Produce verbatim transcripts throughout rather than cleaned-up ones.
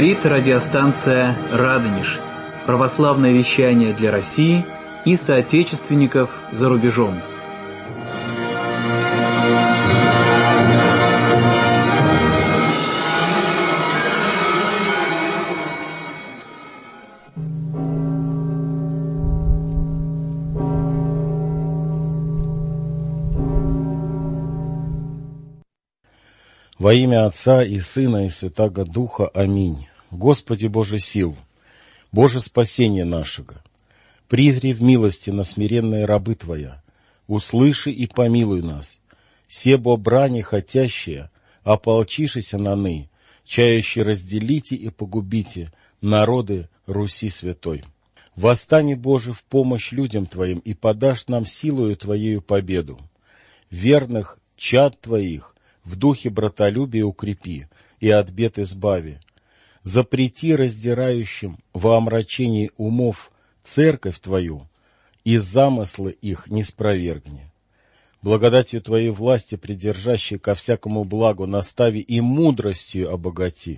Говорит радиостанция «Радонеж». Православное вещание для России и соотечественников за рубежом. Во имя Отца и Сына и Святаго Духа. Аминь. Господи Боже сил, Боже спасения нашего, призри в милости на смиренные рабы Твоя, услыши и помилуй нас, себо брани хотящие, ополчишися наны, чающие разделите и погубите народы Руси святой. Восстани, Боже, в помощь людям Твоим и подашь нам силою Твоею победу. Верных чад Твоих в духе братолюбия укрепи и от бед избави. Запрети раздирающим во омрачении умов церковь Твою, и замыслы их не спровергни. Благодатью Твоей власти, придержащей ко всякому благу, настави и мудростью обогати.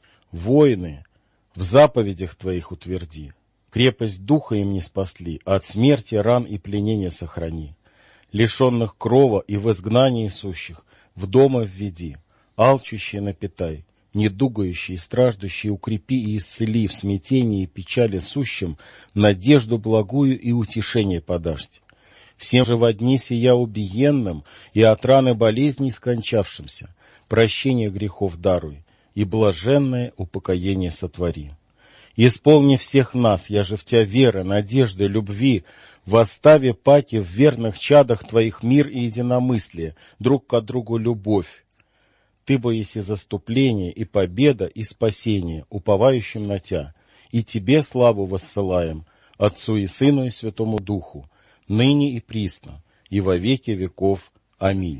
Воины в заповедях Твоих утверди, крепость духа им не спасли, от смерти, ран и пленения сохрани. Лишенных крова и в изгнании сущих в дома введи, алчущие напитай, недугающие и страждущие укрепи и исцели, в смятении и печали сущим надежду благую и утешение подашьте. Всем же во дни сия убиенным и от раны болезней скончавшимся прощение грехов даруй и блаженное упокоение сотвори. Исполни всех нас, я же в Тя веры, надежды, любви, восстави паки в верных чадах Твоих мир и единомыслие, друг к другу любовь. Ты бо еси заступление и победа и спасение, уповающим на Тя, и Тебе славу воссылаем, Отцу и Сыну и Святому Духу, ныне и присно, и во веки веков. Аминь.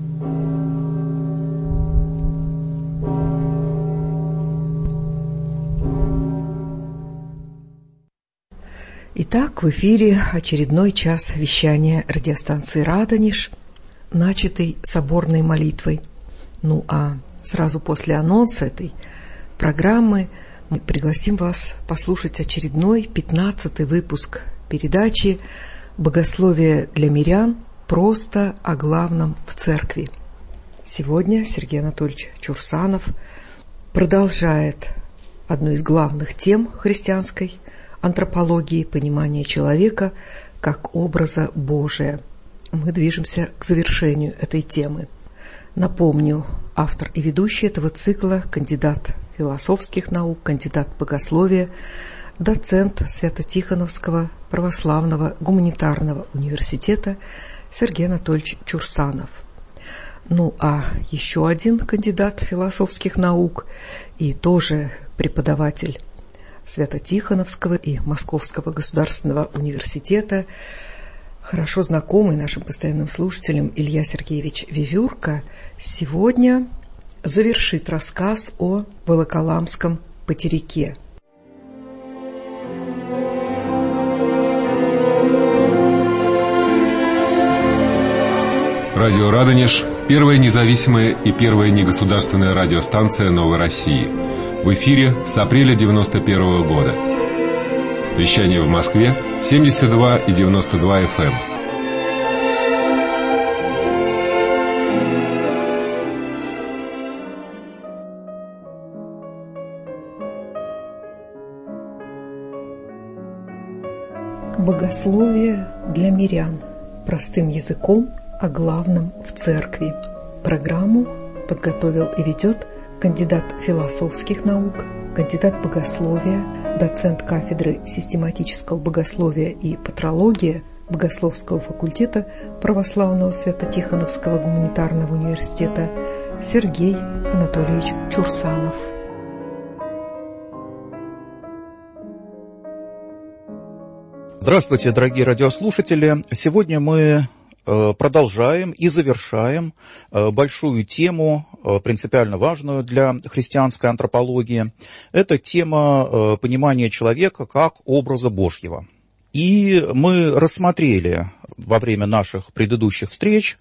Итак, в эфире очередной час вещания радиостанции «Радонеж», начатый соборной молитвой. Ну а сразу после анонса этой программы мы пригласим вас послушать очередной пятнадцатый выпуск передачи «Богословие для мирян. Просто о главном в церкви». Сегодня Сергей Анатольевич Чурсанов продолжает одну из главных тем христианской антропологии, понимание человека как образа Божия. Мы движемся к завершению этой темы. Напомню, автор и ведущий этого цикла, кандидат философских наук, кандидат богословия, доцент Свято-Тихоновского православного гуманитарного университета Сергей Анатольевич Чурсанов. Ну а еще один кандидат философских наук и тоже преподаватель Свято-Тихоновского и Московского государственного университета, хорошо знакомый нашим постоянным слушателям Илья Сергеевич Вивюрка, сегодня завершит рассказ о Волоколамском потеряке. Радио «Радонеж» – первая независимая и первая негосударственная радиостанция Новой России. В эфире с апреля девяносто первого года. Вещание в Москве семьдесят два и девяносто два эф эм. Богословие для мирян. Простым языком о главном в церкви. Программу подготовил и ведет кандидат философских наук, кандидат богословия, доцент кафедры систематического богословия и патрология Богословского факультета Православного Свято-Тихоновского гуманитарного университета Сергей Анатольевич Чурсанов. Здравствуйте, дорогие радиослушатели! Сегодня мы продолжаем и завершаем большую тему, принципиально важную для христианской антропологии. Это тема понимания человека как образа Божьего. И мы рассмотрели во время наших предыдущих встреч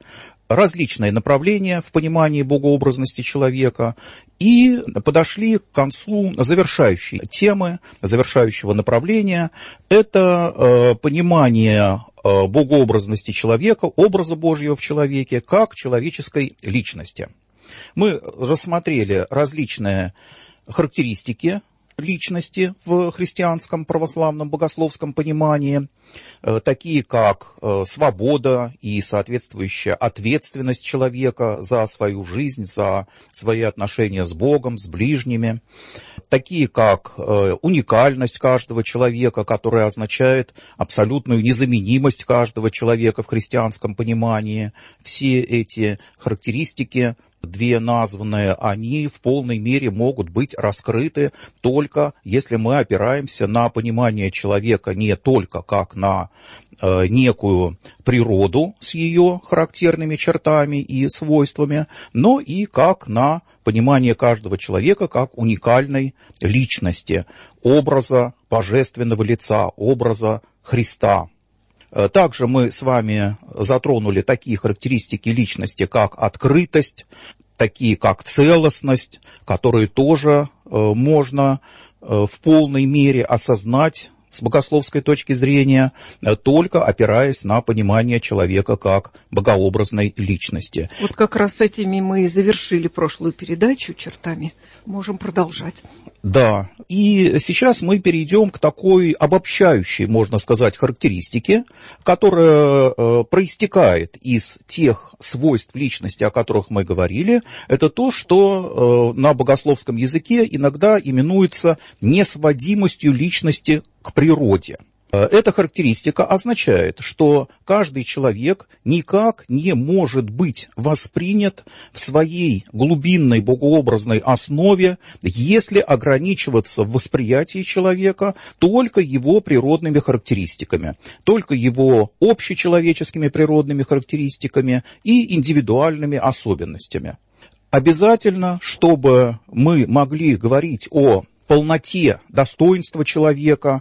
различные направления в понимании богообразности человека и подошли к концу завершающей темы, завершающего направления. Это э, понимание э, богообразности человека, образа Божьего в человеке, как человеческой личности. Мы рассмотрели различные характеристики личности в христианском православном богословском понимании, такие как свобода и соответствующая ответственность человека за свою жизнь, за свои отношения с Богом, с ближними, такие как уникальность каждого человека, которая означает абсолютную незаменимость каждого человека в христианском понимании. Все эти характеристики, две названные, они в полной мере могут быть раскрыты только если мы опираемся на понимание человека не только как на э, некую природу с ее характерными чертами и свойствами, но и как на понимание каждого человека как уникальной личности, образа божественного лица, образа Христа. Также мы с вами затронули такие характеристики личности, как открытость, такие как целостность, которые тоже э, можно э, в полной мере осознать с богословской точки зрения, э, только опираясь на понимание человека как богообразной личности. Вот как раз с этими мы и завершили прошлую передачу чертами. Можем продолжать. Да, и сейчас мы перейдем к такой обобщающей, можно сказать, характеристике, которая э, проистекает из тех свойств личности, о которых мы говорили. Это то, что э, на богословском языке иногда именуется несводимостью личности к природе. Эта характеристика означает, что каждый человек никак не может быть воспринят в своей глубинной богообразной основе, если ограничиваться в восприятии человека только его природными характеристиками, только его общечеловеческими природными характеристиками и индивидуальными особенностями. Обязательно, чтобы мы могли говорить о полноте достоинства человека,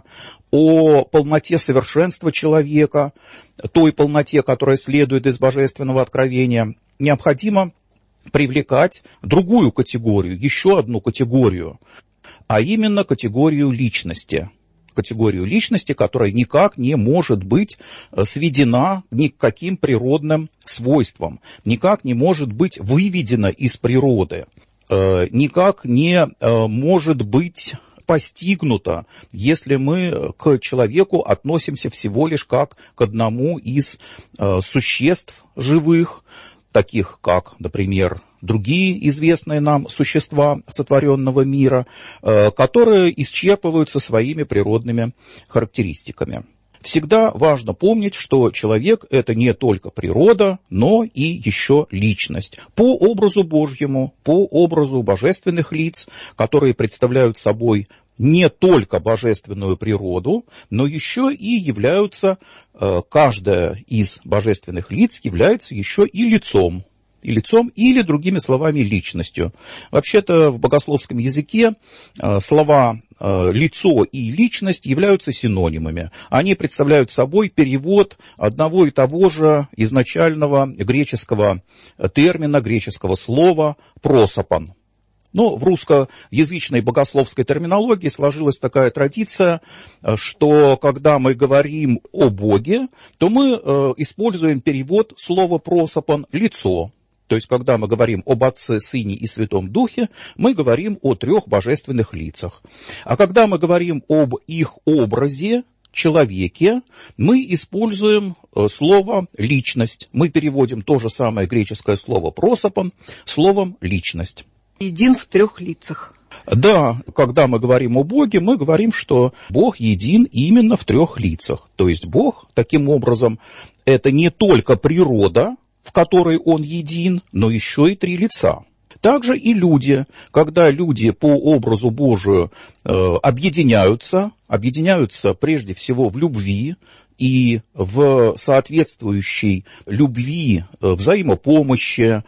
о полноте совершенства человека, той полноте, которая следует из божественного откровения, необходимо привлекать другую категорию, еще одну категорию, а именно категорию личности. Категорию личности, которая никак не может быть сведена ни к каким природным свойствам, никак не может быть выведена из природы, никак не может быть постигнуто, если мы к человеку относимся всего лишь как к одному из существ живых, таких как, например, другие известные нам существа сотворенного мира, которые исчерпываются своими природными характеристиками. Всегда важно помнить, что человек – это не только природа, но и еще личность. По образу Божьему, по образу божественных лиц, которые представляют собой не только божественную природу, но еще и являются, каждая из божественных лиц является еще и лицом. И лицом, или, другими словами, личностью. Вообще-то в богословском языке слова «лицо» и «личность» являются синонимами. Они представляют собой перевод одного и того же изначального греческого термина, греческого слова «просопон». Но в русскоязычной богословской терминологии сложилась такая традиция, что когда мы говорим о Боге, то мы используем перевод слова «просопон» «лицо». То есть, когда мы говорим об Отце, Сыне и Святом Духе, мы говорим о трех божественных лицах. А когда мы говорим об их образе, человеке, мы используем слово «личность». Мы переводим то же самое греческое слово «просопон» словом «личность». Един в трех лицах. Да, когда мы говорим о Боге, мы говорим, что Бог един именно в трех лицах. То есть Бог, таким образом, это не только природа, в которой Он един, но еще и три лица. Также и люди, когда люди по образу Божию э, объединяются, объединяются прежде всего в любви и в соответствующей любви, э, взаимопомощи,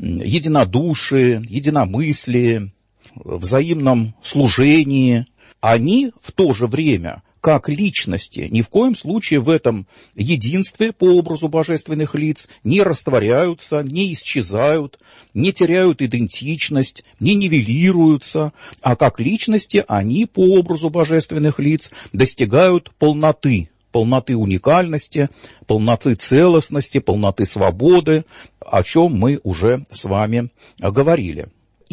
единодушии, единомыслии, взаимном служении, они в то же время как личности, ни в коем случае в этом единстве по образу божественных лиц не растворяются, не исчезают, не теряют идентичность, не нивелируются, а как личности они по образу божественных лиц достигают полноты, полноты уникальности, полноты целостности, полноты свободы, о чем мы уже с вами говорили.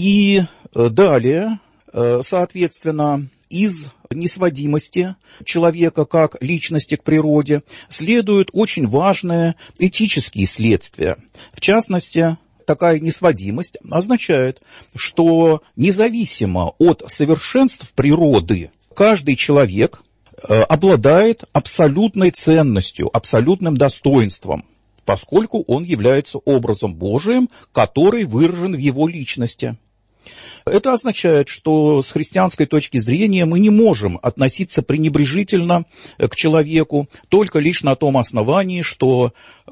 И далее, соответственно, из несводимости человека как личности к природе следуют очень важные этические следствия. В частности, такая несводимость означает, что независимо от совершенств природы, каждый человек обладает абсолютной ценностью, абсолютным достоинством, поскольку он является образом Божиим, который выражен в его личности. Это означает, что с христианской точки зрения мы не можем относиться пренебрежительно к человеку только лишь на том основании, что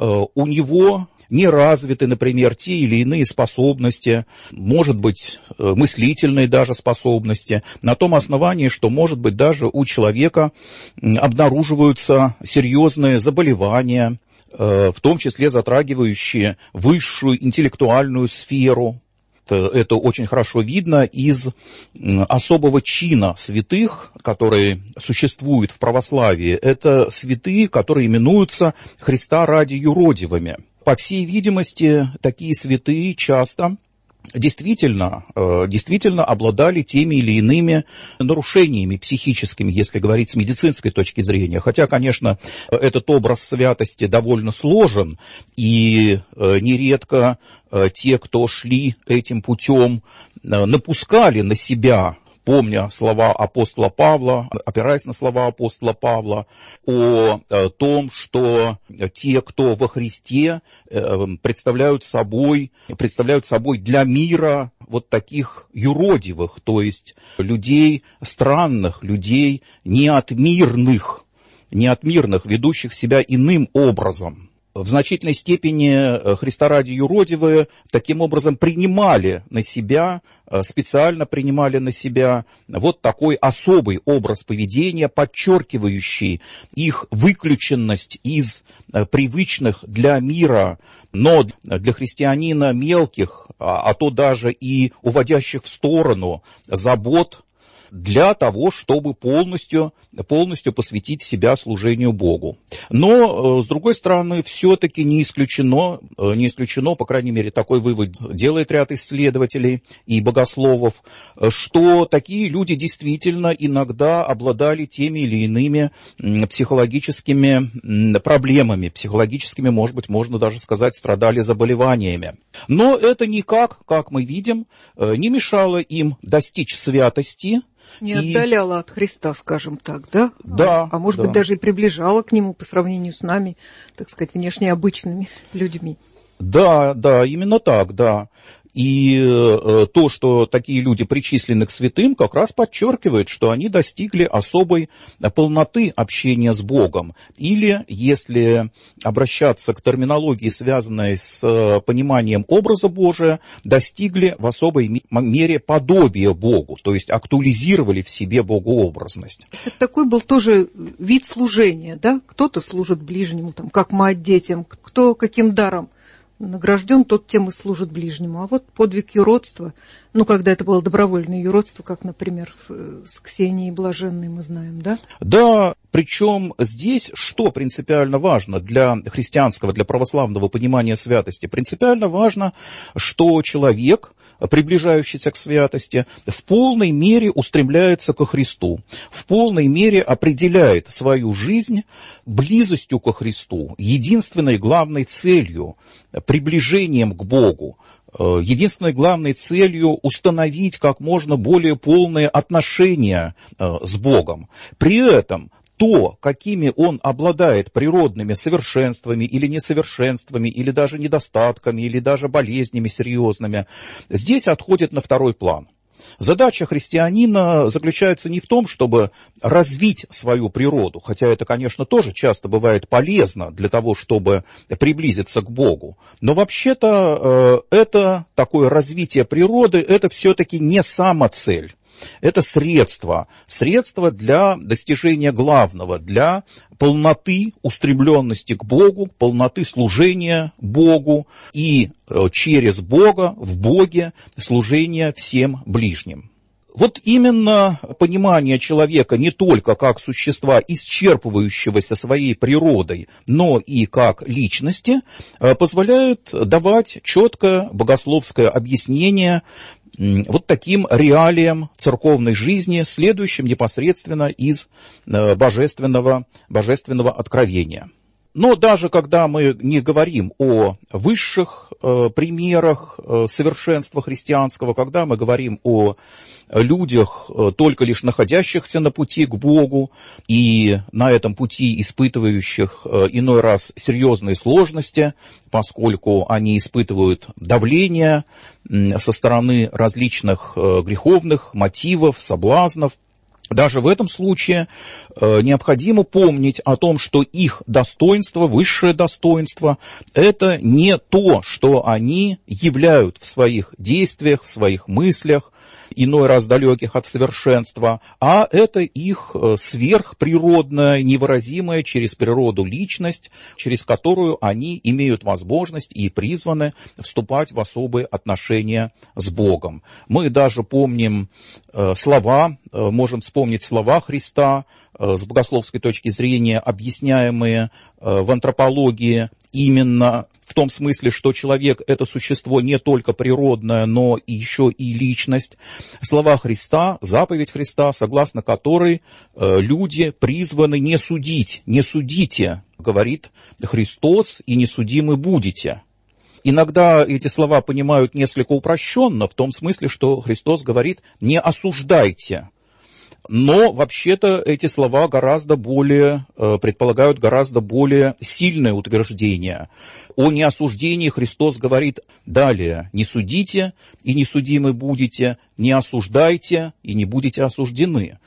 у него не развиты, например, те или иные способности, может быть, мыслительные даже способности, на том основании, что, может быть, даже у человека обнаруживаются серьезные заболевания, в том числе затрагивающие высшую интеллектуальную сферу. Это очень хорошо видно из особого чина святых, который существует в православии. Это святые, которые именуются Христа ради юродивыми. По всей видимости, такие святые часто действительно, действительно обладали теми или иными нарушениями психическими, если говорить с медицинской точки зрения. Хотя, конечно, этот образ святости довольно сложен, и нередко те, кто шли этим путем, напускали на себя, помня слова апостола Павла, опираясь на слова апостола Павла, о том, что те, кто во Христе, представляют собой, представляют собой для мира вот таких юродивых, то есть людей странных, людей неотмирных, неотмирных, ведущих себя иным образом. В значительной степени Христа ради юродивые таким образом принимали на себя, специально принимали на себя вот такой особый образ поведения, подчеркивающий их выключенность из привычных для мира, но для христианина мелких, а то даже и уводящих в сторону забот, для того, чтобы полностью, полностью посвятить себя служению Богу. Но, с другой стороны, все-таки не исключено, не исключено, по крайней мере, такой вывод делает ряд исследователей и богословов, что такие люди действительно иногда обладали теми или иными психологическими проблемами, психологическими, может быть, можно даже сказать, страдали заболеваниями. Но это никак, как мы видим, не мешало им достичь святости, не и... отдаляла от Христа, скажем так, да? Да. А, а может да. быть, даже и приближала к Нему по сравнению с нами, так сказать, внешне обычными людьми. Да, да, именно так, да. И э, то, что такие люди причислены к святым, как раз подчеркивает, что они достигли особой полноты общения с Богом. Или, если обращаться к терминологии, связанной с пониманием образа Божия, достигли в особой мере подобия Богу, то есть актуализировали в себе богообразность. Это такой был тоже вид служения, да? Кто-то служит ближнему, там, как мать детям, кто каким даром награжден, тот тем и служит ближнему. А вот подвиг юродства, ну, когда это было добровольное юродство, как, например, с Ксенией Блаженной мы знаем, да? Да, причем здесь что принципиально важно для христианского, для православного понимания святости? Принципиально важно, что человек, приближающийся к святости, в полной мере устремляется ко Христу, в полной мере определяет свою жизнь близостью ко Христу, единственной главной целью, приближением к Богу, единственной главной целью установить как можно более полные отношения с Богом. При этом то, какими он обладает природными совершенствами или несовершенствами, или даже недостатками, или даже болезнями серьезными, здесь отходит на второй план. Задача христианина заключается не в том, чтобы развить свою природу, хотя это, конечно, тоже часто бывает полезно для того, чтобы приблизиться к Богу. Но вообще-то э, это такое развитие природы, это все-таки не самоцель. Это средство, средство для достижения главного, для полноты устремленности к Богу, полноты служения Богу и через Бога, в Боге, служения всем ближним. Вот именно понимание человека не только как существа, исчерпывающегося своей природой, но и как личности, позволяет давать четкое богословское объяснение вот таким реалиям церковной жизни, следующим непосредственно из божественного, божественного откровения. Но даже когда мы не говорим о высших э, примерах э, совершенства христианского, когда мы говорим о людях, э, только лишь находящихся на пути к Богу и на этом пути испытывающих э, иной раз серьезные сложности, поскольку они испытывают давление э, со стороны различных э, греховных мотивов, соблазнов, даже в этом случае э, необходимо помнить о том, что их достоинство, высшее достоинство, это не то, что они являют в своих действиях, в своих мыслях, иной раз далеких от совершенства, а это их сверхприродная, невыразимая через природу личность, через которую они имеют возможность и призваны вступать в особые отношения с Богом. Мы даже помним э, слова, э, можем вспомнить слова Христа, э, с богословской точки зрения объясняемые э, в антропологии именно в том смысле, что человек – это существо не только природное, но еще и личность. Слова Христа, заповедь Христа, согласно которой э, люди призваны не судить, не судите, говорит Христос, и не судимы будете. Иногда эти слова понимают несколько упрощенно, в том смысле, что Христос говорит «не осуждайте». Но вообще-то эти слова гораздо более, предполагают гораздо более сильное утверждение. О неосуждении Христос говорит далее: «Не судите, и не судимы будете, не осуждайте, и не будете осуждены».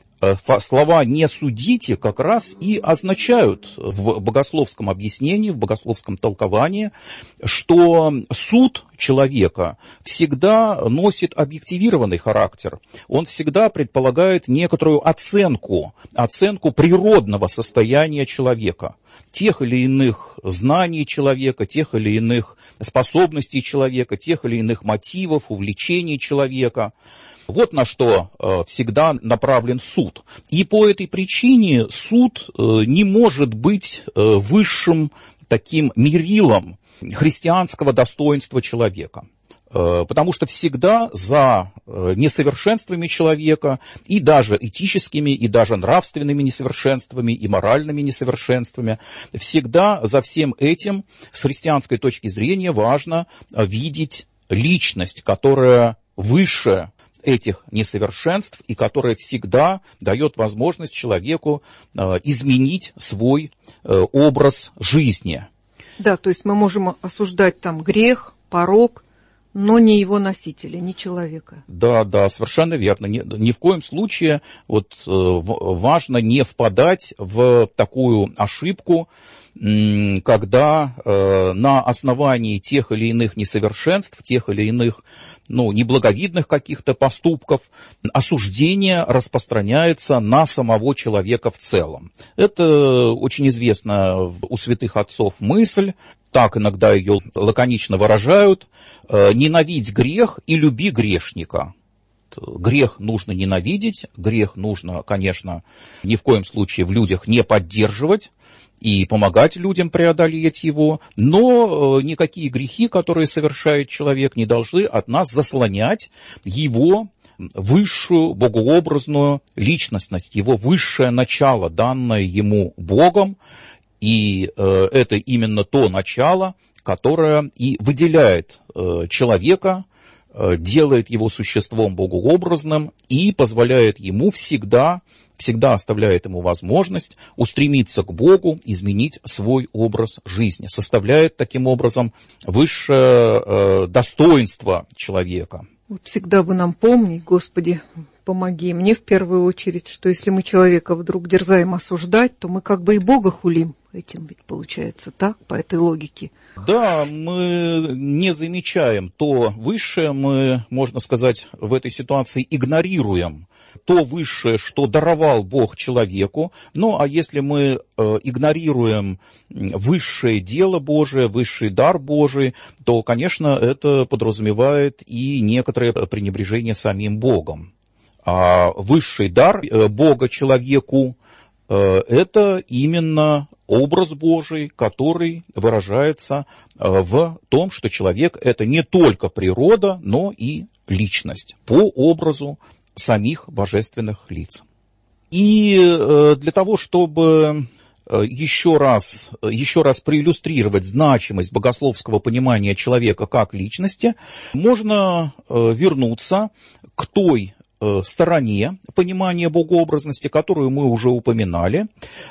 Слова «не судите» как раз и означают в богословском объяснении, в богословском толковании, что суд человека всегда носит объективированный характер. Он всегда предполагает некоторую оценку, оценку природного состояния человека, тех или иных знаний человека, тех или иных способностей человека, тех или иных мотивов, увлечений человека. Вот на что э, всегда направлен суд. И по этой причине суд э, не может быть э, высшим таким мерилом христианского достоинства человека. Э, потому что всегда за э, несовершенствами человека, и даже этическими, и даже нравственными несовершенствами, и моральными несовершенствами, всегда за всем этим с христианской точки зрения важно видеть личность, которая выше этих несовершенств и которая всегда дает возможность человеку э, изменить свой э, образ жизни. Да, то есть мы можем осуждать там грех, порок, но не его носителя, не человека. Да, да, совершенно верно. Ни, ни в коем случае вот, э, важно не впадать в такую ошибку, когда э, на основании тех или иных несовершенств, тех или иных ну, неблаговидных каких-то поступков осуждение распространяется на самого человека в целом. Это очень известна у святых отцов мысль, так иногда ее лаконично выражают: «Ненавидь грех и люби грешника». Грех нужно ненавидеть, грех нужно, конечно, ни в коем случае в людях не поддерживать и помогать людям преодолеть его, но никакие грехи, которые совершает человек, не должны от нас заслонять его высшую богообразную личностность, его высшее начало, данное ему Богом, и э, это именно то начало, которое и выделяет э, человека, делает его существом богообразным и позволяет ему всегда, всегда оставляет ему возможность устремиться к Богу, изменить свой образ жизни, составляет таким образом высшее э, достоинство человека. Вот всегда бы нам помнить, Господи, помоги мне в первую очередь, что если мы человека вдруг дерзаем осуждать, то мы как бы и Бога хулим. этим, ведь получается так, по этой логике. Да, мы не замечаем то высшее, мы, можно сказать, в этой ситуации игнорируем то высшее, что даровал Бог человеку. Ну, а если мы э, игнорируем высшее дело Божие, высший дар Божий, то, конечно, это подразумевает и некоторое пренебрежение самим Богом. А высший дар э, Бога человеку э, – это именно образ Божий, который выражается э, в том, что человек – это не только природа, но и личность по образу самих божественных лиц. И для того, чтобы еще раз, еще раз проиллюстрировать значимость богословского понимания человека как личности, можно вернуться к той стороне понимания богообразности, которую мы уже упоминали,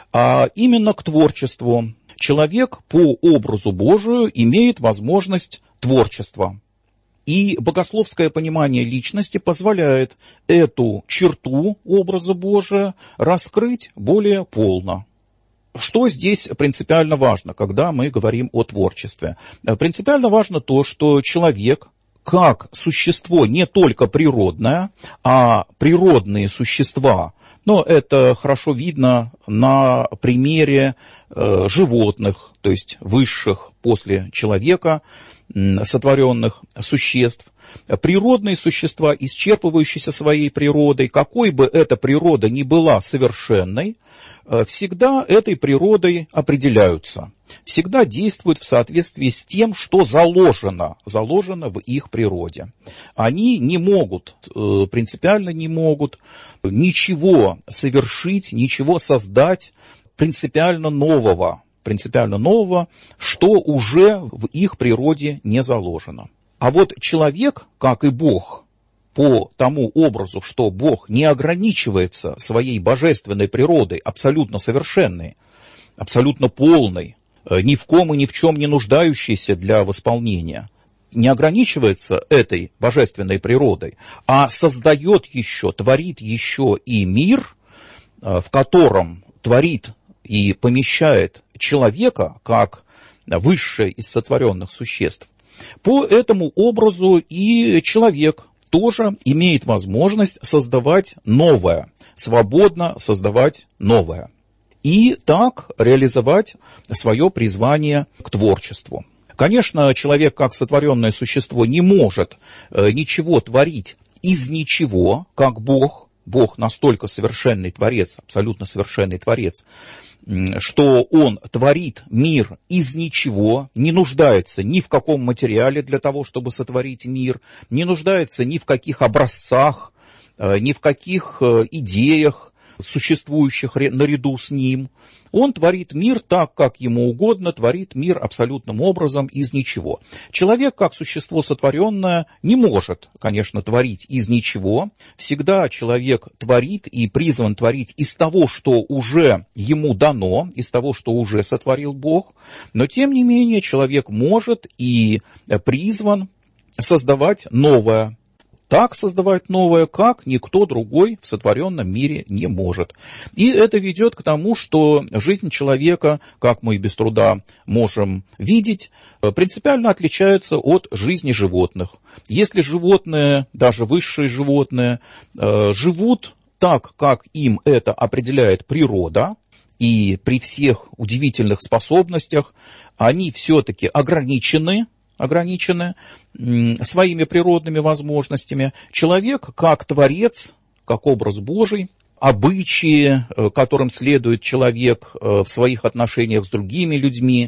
а именно к творчеству. Человек по образу Божию имеет возможность творчества. И богословское понимание личности позволяет эту черту образа Божия раскрыть более полно. Что здесь принципиально важно, когда мы говорим о творчестве? Принципиально важно то, что человек, как существо не только природное, а природные существа, но это хорошо видно на примере э, животных, то есть высших после человека, сотворенных существ, природные существа, исчерпывающиеся своей природой, какой бы эта природа ни была совершенной, всегда этой природой определяются, всегда действуют в соответствии с тем, что заложено, заложено в их природе. Они не могут, принципиально не могут ничего совершить, ничего создать принципиально нового, принципиально нового, что уже в их природе не заложено. А вот человек, как и Бог, по тому образу, что Бог не ограничивается своей божественной природой, абсолютно совершенной, абсолютно полной, ни в ком и ни в чем не нуждающейся для восполнения, не ограничивается этой божественной природой, а создает еще, творит еще и мир, в котором творит и помещает человека как высшее из сотворенных существ. По этому образу и человек тоже имеет возможность создавать новое, свободно создавать новое. И так реализовать свое призвание к творчеству. Конечно, человек как сотворенное существо не может ничего творить из ничего, как Бог. Бог настолько совершенный Творец, абсолютно совершенный Творец, что Он творит мир из ничего, не нуждается ни в каком материале для того, чтобы сотворить мир, не нуждается ни в каких образцах, ни в каких идеях, существующих наряду с Ним. Он творит мир так, как Ему угодно, творит мир абсолютным образом из ничего. Человек, как существо сотворенное, не может, конечно, творить из ничего. Всегда человек творит и призван творить из того, что уже ему дано, из того, что уже сотворил Бог. Но, тем не менее, человек может и призван создавать новое. Так создавать новое, как никто другой в сотворенном мире не может. И это ведет к тому, что жизнь человека, как мы без труда можем видеть, принципиально отличается от жизни животных. Если животные, даже высшие животные, живут так, как им это определяет природа, и при всех удивительных способностях они все-таки ограничены, ограничены своими природными возможностями. Человек, как творец, как образ Божий, обычаи, которым следует человек в своих отношениях с другими людьми,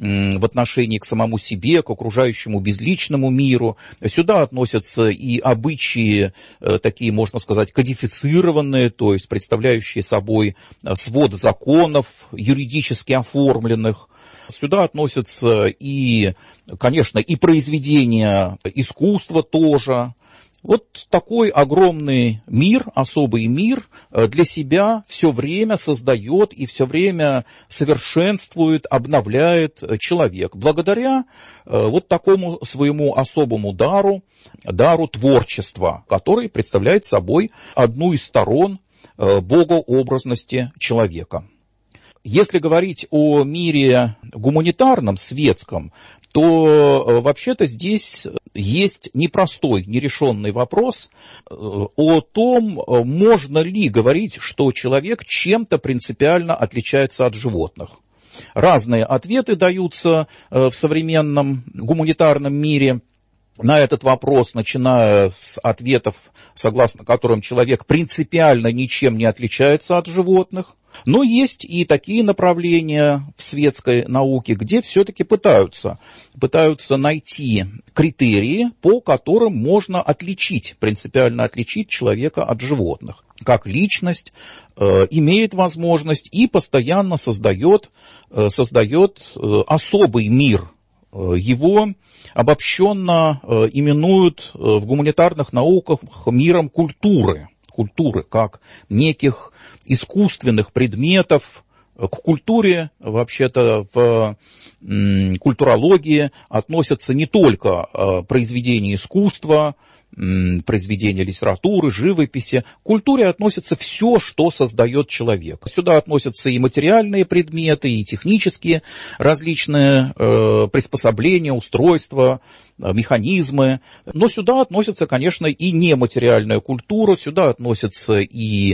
в отношении к самому себе, к окружающему безличному миру. Сюда относятся и обычаи, такие, можно сказать, кодифицированные, то есть представляющие собой свод законов, юридически оформленных. Сюда относятся и, конечно, и произведения искусства тоже. Вот такой огромный мир, особый мир для себя все время создает и все время совершенствует, обновляет человек. Благодаря вот такому своему особому дару, дару творчества, который представляет собой одну из сторон богообразности человека. Если говорить о мире гуманитарном, светском, то вообще-то здесь есть непростой, нерешенный вопрос о том, можно ли говорить, что человек чем-то принципиально отличается от животных. Разные ответы даются в современном гуманитарном мире на этот вопрос, начиная с ответов, согласно которым человек принципиально ничем не отличается от животных. Но есть и такие направления в светской науке, где все-таки пытаются, пытаются найти критерии, по которым можно отличить, принципиально отличить человека от животных. Как личность э, имеет возможность и постоянно создает, э, создает э, особый мир. Его обобщенно э, именуют э, в гуманитарных науках миром культуры. Культуры как неких искусственных предметов. К культуре, вообще-то, в м, культурологии относятся не только э, произведения искусства, м, произведения литературы, живописи. К культуре относится все, что создает человек. Сюда относятся и материальные предметы, и технические различные э, приспособления, устройства, механизмы. Но сюда относится, конечно, и нематериальная культура, сюда относятся и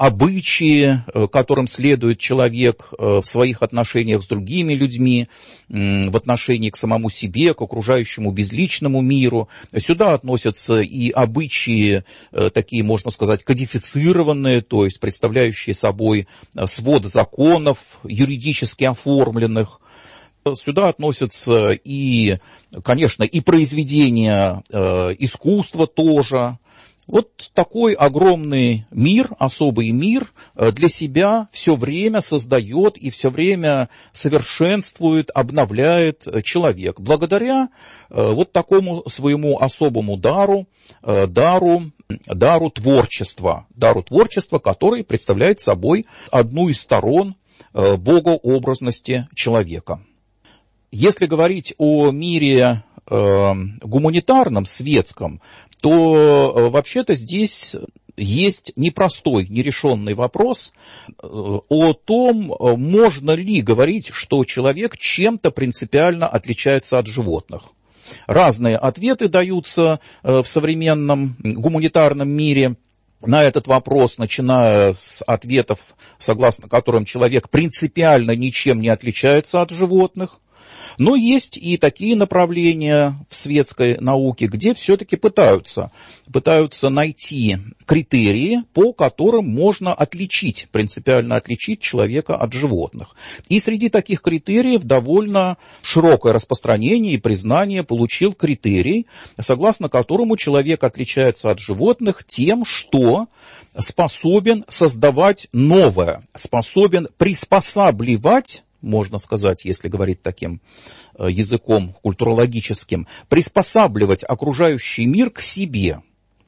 обычаи, которым следует человек в своих отношениях с другими людьми, в отношении к самому себе, к окружающему безличному миру. Сюда относятся и обычаи, такие, можно сказать, кодифицированные, то есть представляющие собой свод законов, юридически оформленных. Сюда относятся и, конечно, и произведения э, искусства тоже. Вот такой огромный мир, особый мир для себя все время создает и все время совершенствует, обновляет человек. Благодаря э, вот такому своему особому дару, э, дару, дару творчества, дару творчества, который представляет собой одну из сторон э, богообразности человека. Если говорить о мире э, гуманитарном, светском, то э, вообще-то здесь есть непростой, нерешенный вопрос э, о том, можно ли говорить, что человек чем-то принципиально отличается от животных. Разные ответы даются э, в современном гуманитарном мире на этот вопрос, начиная с ответов, согласно которым человек принципиально ничем не отличается от животных. Но есть и такие направления в светской науке, где все-таки пытаются, пытаются найти критерии, по которым можно отличить, принципиально отличить человека от животных. И среди таких критериев довольно широкое распространение и признание получил критерий, согласно которому человек отличается от животных тем, что способен создавать новое, способен приспосабливать, можно сказать, если говорить таким языком культурологическим, приспосабливать окружающий мир к себе.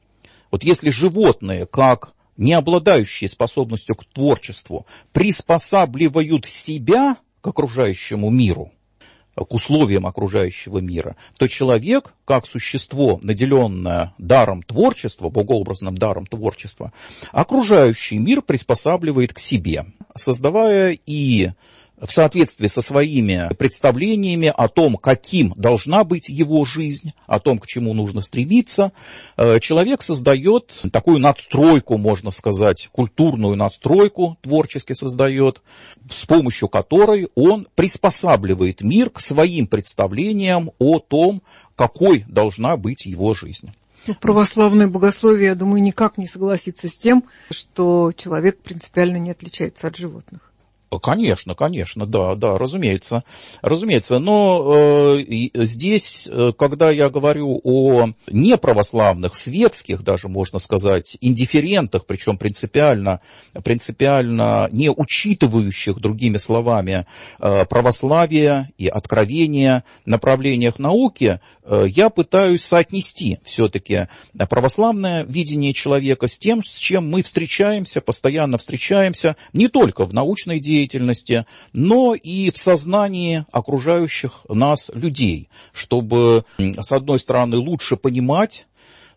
Вот если животные, как не обладающие способностью к творчеству, приспосабливают себя к окружающему миру, к условиям окружающего мира, то человек, как существо, наделенное даром творчества, богообразным даром творчества, окружающий мир приспосабливает к себе, создавая и в соответствии со своими представлениями о том, каким должна быть его жизнь, о том, к чему нужно стремиться, человек создает такую надстройку, можно сказать, культурную надстройку, творчески создает, с помощью которой он приспосабливает мир к своим представлениям о том, какой должна быть его жизнь. Православное богословие, я думаю, никак не согласится с тем, что человек принципиально не отличается от животных. Конечно, конечно, да, да, разумеется, разумеется. Но э, здесь, когда я говорю о неправославных, светских, даже можно сказать, индифферентах, причем принципиально, принципиально не учитывающих, другими словами, э, православие и откровение направлениях науки, э, я пытаюсь соотнести все-таки православное видение человека с тем, с чем мы встречаемся, постоянно встречаемся, не только в научной деятельности, деятельности, но и в сознании окружающих нас людей, чтобы, с одной стороны, лучше понимать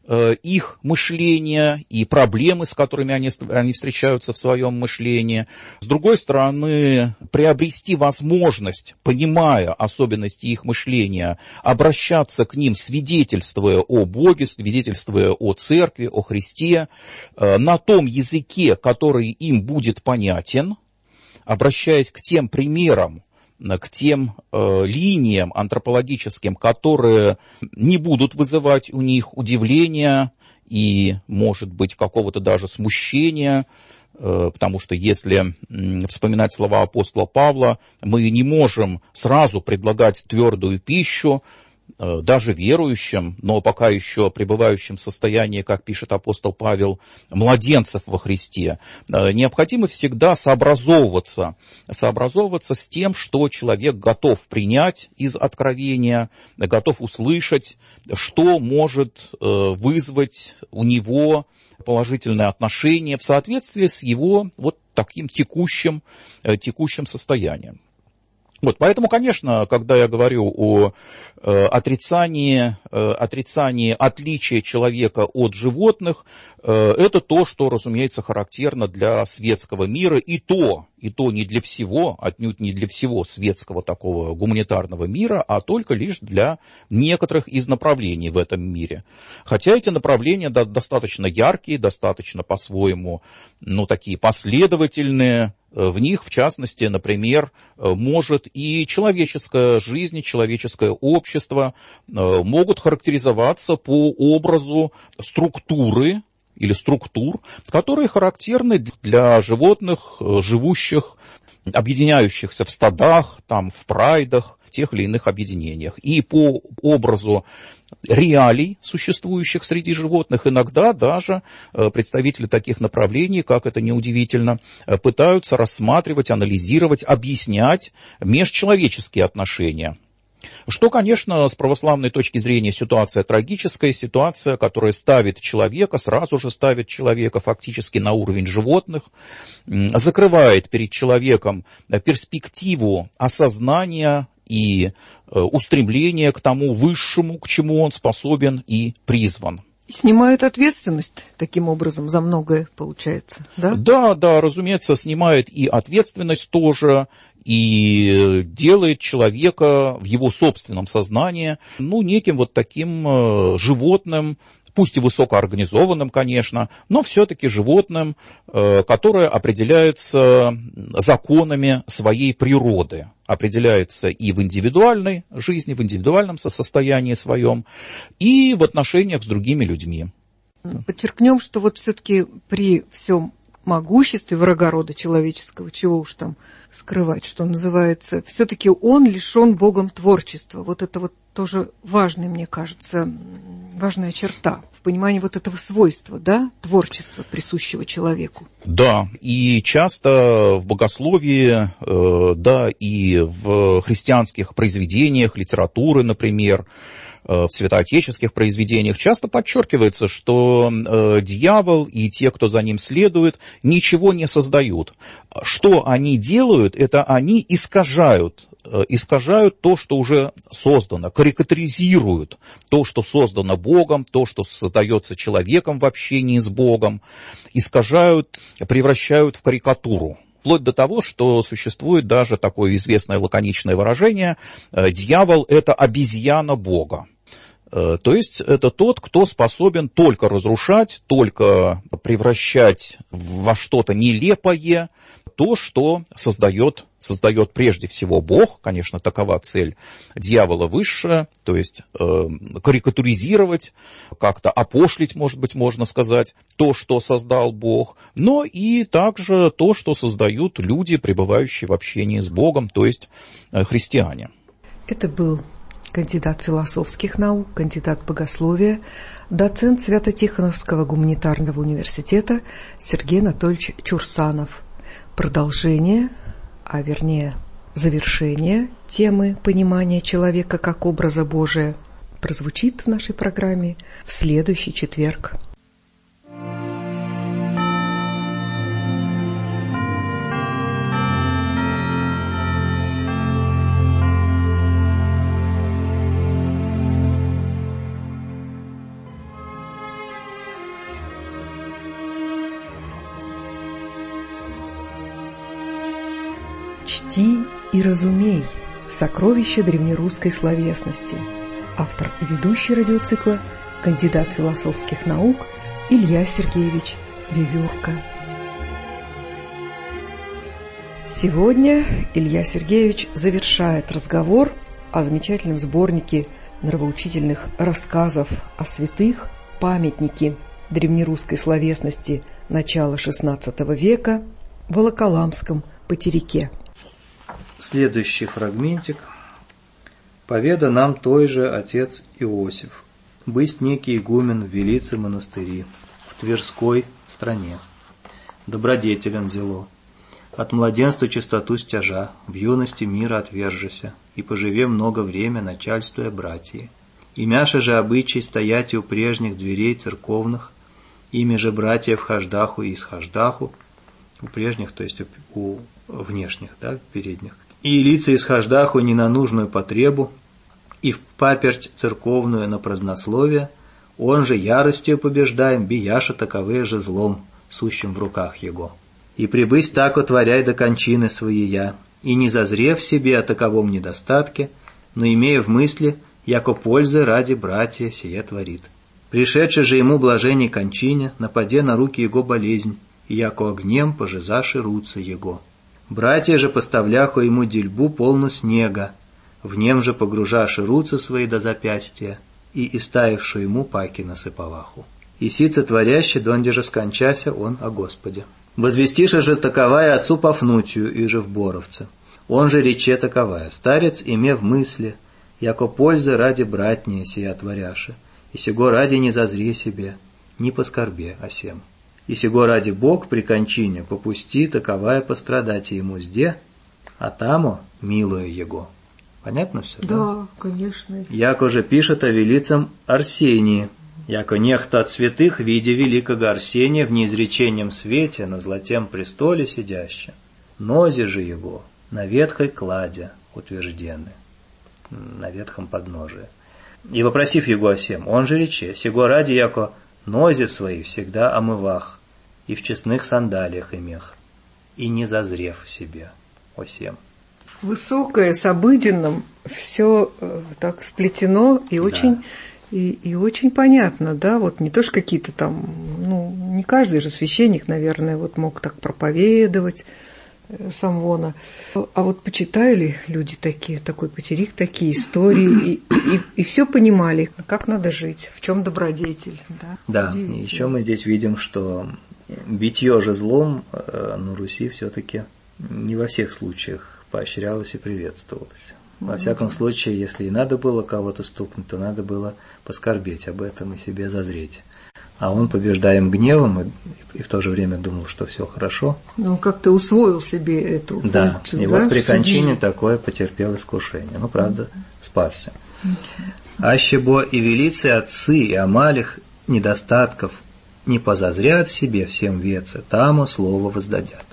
их мышления и проблемы, с которыми они, они встречаются в своем мышлении. С другой стороны, приобрести возможность, понимая особенности их мышления, обращаться к ним, свидетельствуя о Боге, свидетельствуя о Церкви, о Христе, на том языке, который им будет понятен, обращаясь к тем примерам, к тем э, линиям антропологическим, которые не будут вызывать у них удивления и, может быть, какого-то даже смущения, э, потому что если э, вспоминать слова апостола Павла, мы не можем сразу предлагать твердую пищу, э, даже верующим, но пока еще пребывающим в состоянии, как пишет апостол Павел, младенцев во Христе. Э, необходимо всегда сообразовываться, сообразовываться с тем, что человек готов принять из откровения, готов услышать, что может э, вызвать у него положительное отношение в соответствии с его вот таким текущим, э, текущим состоянием. Вот, поэтому, конечно, когда я говорю о э, отрицании, э, отрицании отличия человека от животных, э, это то, что, разумеется, характерно для светского мира, и то, и то не для всего, отнюдь не для всего светского такого гуманитарного мира, а только лишь для некоторых из направлений в этом мире. Хотя эти направления да, достаточно яркие, достаточно по-своему, ну, такие последовательные. В них, в частности, например, может и человеческая жизнь, человеческое общество могут характеризоваться по образу структуры или структур, которые характерны для животных, живущих, объединяющихся в стадах, там, в прайдах, в тех или иных объединениях. И по образу реалий, существующих среди животных, иногда даже представители таких направлений, как это неудивительно, пытаются рассматривать, анализировать, объяснять межчеловеческие отношения. Что, конечно, с православной точки зрения ситуация трагическая, ситуация, которая ставит человека, сразу же ставит человека фактически на уровень животных, закрывает перед человеком перспективу осознания и устремления к тому высшему, к чему он способен и призван. Снимает ответственность таким образом за многое, получается, да? Да, да, разумеется, снимает и ответственность тоже, и делает человека в его собственном сознании, ну, неким вот таким э, животным, пусть и высокоорганизованным, конечно, но все-таки животным, э, которое определяется законами своей природы, определяется и в индивидуальной жизни, в индивидуальном состоянии своем, и в отношениях с другими людьми. Подчеркнем, что вот все-таки при всем могуществе врага рода человеческого, чего уж там скрывать, что называется, все-таки он лишен Богом творчества. Вот это вот тоже важная, мне кажется, важная черта в понимании вот этого свойства, да, творчества, присущего человеку. Да, и часто в богословии, э, да, и в христианских произведениях, литературы, например, в святоотеческих произведениях часто подчеркивается, что э, дьявол и те, кто за ним следует, ничего не создают. Что они делают, это они искажают, э, искажают то, что уже создано, карикатуризируют то, что создано Богом, то, что создается человеком в общении с Богом, искажают, превращают в карикатуру. Вплоть до того, что существует даже такое известное лаконичное выражение «дьявол – это обезьяна Бога». То есть это тот, кто способен только разрушать, только превращать во что-то нелепое то, что создает, создает прежде всего Бог. Конечно, такова цель дьявола высшая, то есть э, карикатуризировать, как-то опошлить, может быть, можно сказать, то, что создал Бог, но и также то, что создают люди, пребывающие в общении с Богом, то есть э, христиане. Это был кандидат философских наук, кандидат богословия, доцент Свято-Тихоновского гуманитарного университета Сергей Анатольевич Чурсанов. Продолжение, а вернее завершение темы понимания человека как образа Божия прозвучит в нашей программе в следующий четверг. Чти и разумей. Сокровища древнерусской словесности. Автор и ведущий радиоцикла, кандидат философских наук Илья Сергеевич Вевюрка. Сегодня Илья Сергеевич завершает разговор о замечательном сборнике нравоучительных рассказов о святых, памятники древнерусской словесности начала шестнадцатого века в Волоколамском потерике. Следующий фрагментик. «Поведа нам той же отец Иосиф, бысть некий игумен в Велице монастыри, в Тверской стране. Добродетелен зело, от младенства чистоту стяжа, в юности мира отвержися, и поживе много время, начальствуя братьи. Имяше же обычай стоять у прежних дверей церковных, ими же братья в хождаху и исхождаху, у прежних, то есть у внешних, да, передних, и лица исхождаху не на нужную потребу, и в паперть церковную на празднословие, он же яростью побеждаем, бияша таковые же злом, сущим в руках его. И прибысь так утворяй до кончины своея, и не зазрев себе о таковом недостатке, но имея в мысли, яко пользы ради братья сие творит. Пришедший же ему блаженней кончине, нападе на руки его болезнь, и яко огнем пожизаши руцы его. Братья же, поставляху ему дельбу полну снега, в нем же погружаши руцы свои до запястья, и истаившу ему паки насыпаваху. И сице творяще, донде же скончася он о Господе. Возвестиша же таковая отцу Пафнутию и же в Боровце. Он же рече таковая: старец, име в мысли, яко пользы ради братнее сия творяши, и сего ради не зазри себе, не поскорбе о сем. И сего ради Бог при кончине попусти таковая пострадать ему сде, а тамо милуя его». Понятно все? Да, да? Конечно. Яко же пишет о велицем Арсении, яко нехто от святых, видя великого Арсения в неизреченном свете на златем престоле сидяще, нозе же его на ветхой кладе утверждены, на ветхом подножии. И вопросив его о сем, он же рече: сего ради, яко нозе свои всегда омывах, и в честных сандалиях имех, и не зазрев себе о сем». Высокое с обыденным все э, так сплетено и очень, да. и, и очень понятно, да, вот не то что какие-то там, ну, не каждый же священник, наверное, вот мог так проповедовать э, самвона, а вот почитали люди такие, такой потерик, такие истории, и, и, и все понимали, как надо жить, в чем добродетель. Да, да, и еще мы здесь видим, что битье же злом э, на Руси все-таки не во всех случаях поощрялось и приветствовалось. Во всяком случае, если и надо было кого-то стукнуть, то надо было поскорбеть об этом и себе зазреть. А он, побеждаем гневом, и, и в то же время думал, что все хорошо. Ну, как-то усвоил себе эту Да, функцию, и да, вот при кончине себе. такое потерпел искушение. Ну, правда, спасся. «Ащебо и велицы отцы и амалих недостатков не позазрят себе всем веце, тамо слово воздадят.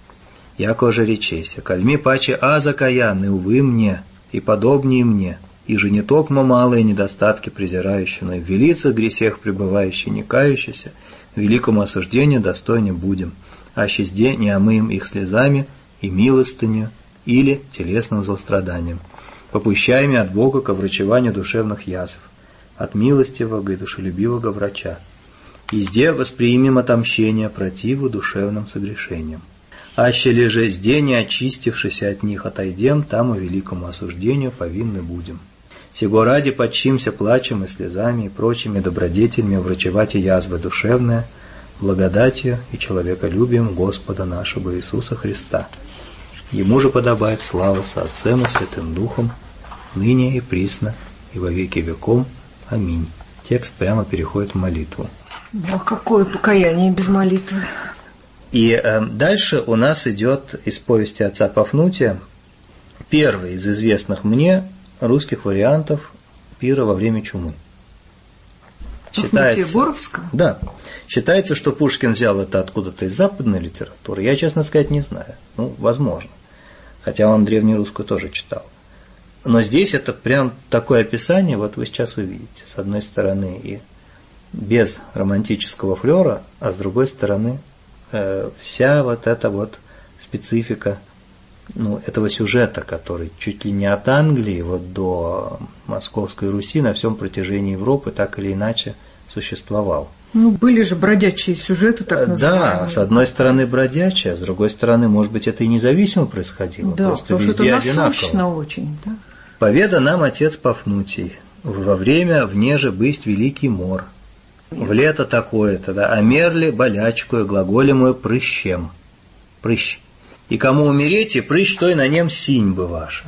Яко же речеся, кальми паче азакаяны, увы мне, и подобнее мне, и же не токмо малые недостатки презирающие, но и в велицах гресех пребывающие, не кающиеся, великому осуждению достойны будем, а щезде не омыем их слезами и милостынью или телесным злостраданием, попущаеми от Бога ко врачеванию душевных язв, от милостивого и душелюбивого врача. Изде восприимем отомщение противу душевным согрешениям. Аще ли же сде, не очистившись от них, отойдем, там и великому осуждению повинны будем. Сего ради подчимся плачем и слезами и прочими добродетелями врачевать и язвы душевные, благодатью и человеколюбием Господа нашего Иисуса Христа. Ему же подобает слава со Отцем и Святым Духом, ныне и присно, и во веки веком. Аминь. Текст прямо переходит в молитву. Ну, а какое покаяние без молитвы? И э, дальше у нас идет из повести отца Пафнутия первый из известных мне русских вариантов пира во время чумы. Пафнутия Боровского? Да. Считается, что Пушкин взял это откуда-то из западной литературы. Я, честно сказать, не знаю. Ну, возможно. Хотя он древнерусскую тоже читал. Но здесь это прям такое описание, вот вы сейчас увидите. С одной стороны и без романтического флера, а с другой стороны вся вот эта вот специфика ну, этого сюжета, который чуть ли не от Англии вот до Московской Руси на всем протяжении Европы так или иначе существовал. Ну, были же бродячие сюжеты, так называемые. Да, с одной стороны бродячие, а с другой стороны, может быть, это и независимо происходило, да, просто везде это одинаково. насущно очень, да. «Поведа нам отец Пафнутий, во время внеже бысть великий мор, в лето такое-то, да, а мерли болячкую, глаголемую прыщем». Прыщ. «И кому умереть, и прыщ, то и на нем синь бы ваша.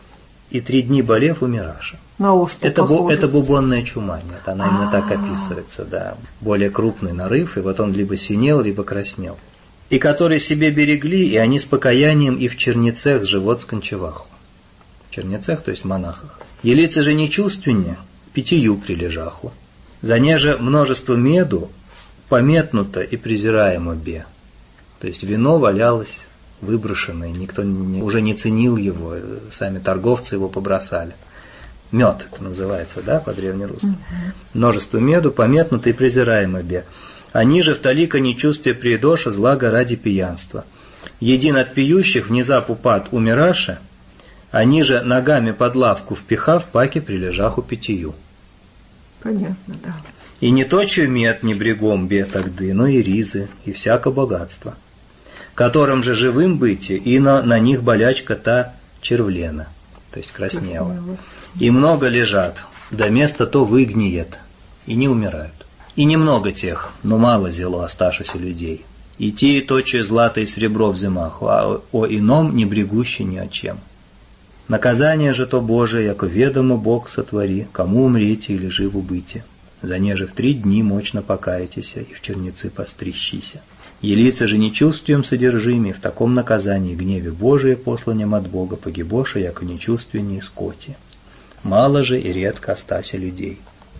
И три дни болев, умираша». На оспу это, бу, похоже. это бубонная чума, нет, она именно А-а-а. так описывается, да. Более крупный нарыв, и вот он либо синел, либо краснел. «И которые себе берегли, и они с покаянием и в чернецех живот скончеваху». В чернецех, то есть в монахах. «Елицы же нечувственне, питью прилежаху. За неже множество меду пометнуто и презираемо бе». То есть вино валялось выброшенное, никто не, уже не ценил его, сами торговцы его побросали. Мед это называется, да, по-древнерусски. Uh-huh. Множество меду, пометнуто и презираемо бе. Они же в талика нечувствие приедоша, злага ради пьянства. Един от пьющих внезап упад умираше, они же ногами под лавку впихав, паки прилежаху питью. Понятно, да. И не точью мед не брегом бе тогды, но и ризы, и всяко богатство. Которым же живым быти, и на, на них болячка та червлена, то есть краснела. Краснела. И много лежат, да место то выгниет, и не умирают. И немного тех, но мало зело осташися людей. И те, и точие злато и сребро взимаху, а о ином не брегуще ни о чем. Наказание же то Божие, яко ведомо Бог сотвори, кому умрете или живу быте. За неже в три дни мощно покаетеся, и в черницы пострищися. Елицы же нечувствием содержими, в таком наказании гневе Божие посланем от Бога погибоша, яко нечувственнее скоти. Мало же и редко остася людей.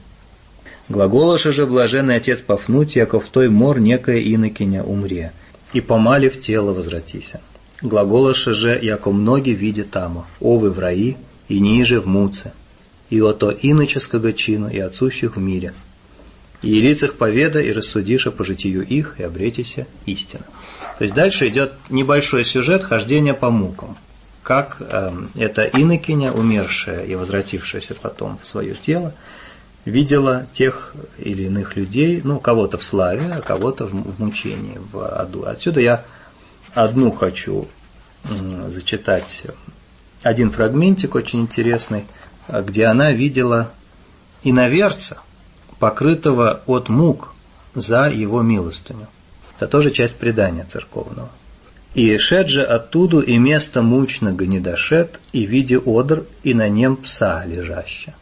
Глаголоша же блаженный отец Пафнутий, яко в той мор некая инокиня умре, и помалив тело возвратися. Глаголоша же, яко многие видя тамо, овы в раи, и ниже в муце, и ото иноческого чину, и отсущих в мире. И елицах поведа, и рассудиша по житию их, и обретися истина. То есть дальше идет небольшой сюжет хождения по мукам. Как э, эта инокиня, умершая и возвратившаяся потом в свое тело, видела тех или иных людей, ну, кого-то в славе, а кого-то в, в мучении, в аду. Отсюда я одну хочу э, зачитать, один фрагментик очень интересный, где она видела иноверца, покрытого от мук за его милостыню. Это тоже часть предания церковного. «И шед же оттуду, и место мучного не дошед, и виде одр, и на нем пса лежаща.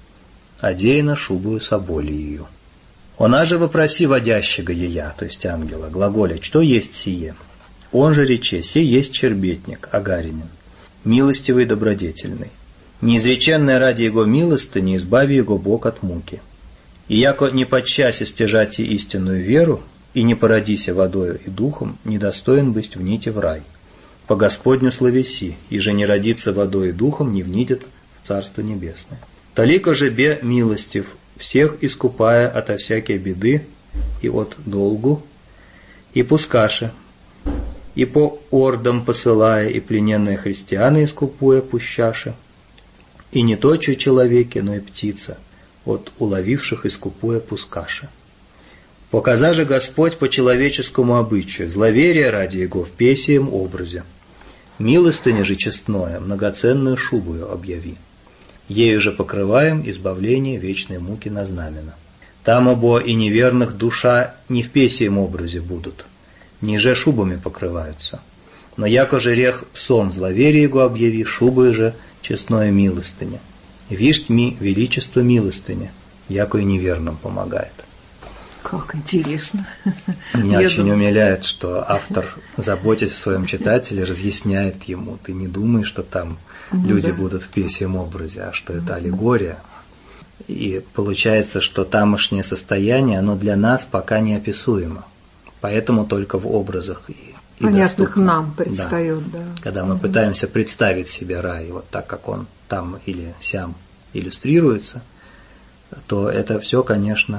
Одеяна шубою соболи ее. Она же вопроси водящего ея», то есть ангела, глаголя, «что есть сие? Он же рече, сей есть чербетник, агаринин, милостивый и добродетельный. Неизреченное ради его милостыни избави его Бог от муки. И яко не подчас стяжати истинную веру, и не породися водою и духом, недостоин быть вните в рай. По Господню словеси, и же не родится водой и духом, не внидет в Царство Небесное. Талико же бе милостив, всех искупая ото всякой беды и от долгу, и пускаше, и по ордам посылая, и плененные христианы искупуя пущаше, и не точу человеке, но и птица, от уловивших искупуя пускаше. Показа же Господь по человеческому обычаю, зловерие ради его в песием образе. Милостыня же честное, многоценную шубою объяви. Ею же покрываем избавление вечной муки на знамена. Там обо и неверных душа не в песием образе будут, ниже шубами покрываются. Но яко же рех псом зловерие его объяви, шубою же честное милостыня. Вишь ми величество милостыня, яко и неверным помогает. Как интересно. Меня Я очень думаю... умиляет, что автор, заботясь о своем читателе, разъясняет ему: ты не думай, что там ну, люди да. будут в песьем образе, а что это аллегория. И получается, что тамошнее состояние, оно для нас пока неописуемо. Поэтому только в образах и, и понятных доступно. нам предстает, да. да. Когда мы угу. пытаемся представить себе рай, вот так, как он там или сям иллюстрируется, то это все, конечно,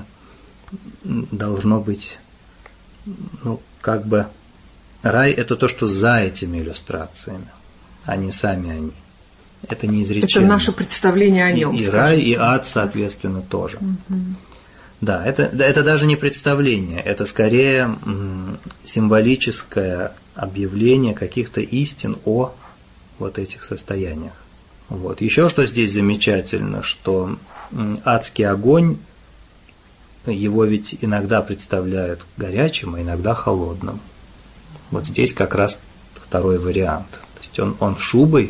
должно быть, ну, как бы, рай – это то, что за этими иллюстрациями. а не сами они. Это неизреченно. Это наше представление о нем. И, и рай, и ад, соответственно, тоже. Угу. Да, это, это даже не представление, это скорее м, символическое объявление каких-то истин о вот этих состояниях. Вот. Еще что здесь замечательно, что м, адский огонь, его ведь иногда представляют горячим, а иногда холодным. Вот здесь как раз второй вариант. То есть он, он шубой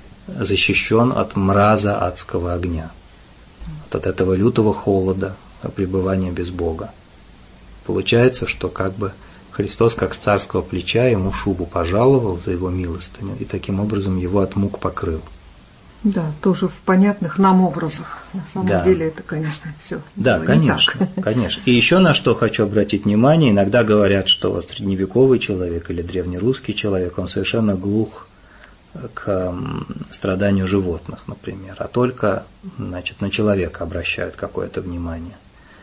защищен от мраза адского огня, от этого лютого холода, пребывания без Бога. Получается, что как бы Христос как с царского плеча ему шубу пожаловал за его милостыню и таким образом его от мук покрыл. Да, тоже в понятных нам образах. На самом да. деле это, конечно, все. Да, конечно, конечно. И еще на что хочу обратить внимание, иногда говорят, что средневековый человек или древнерусский человек, он совершенно глух к страданию животных, например, а только, значит, на человека обращают какое-то внимание.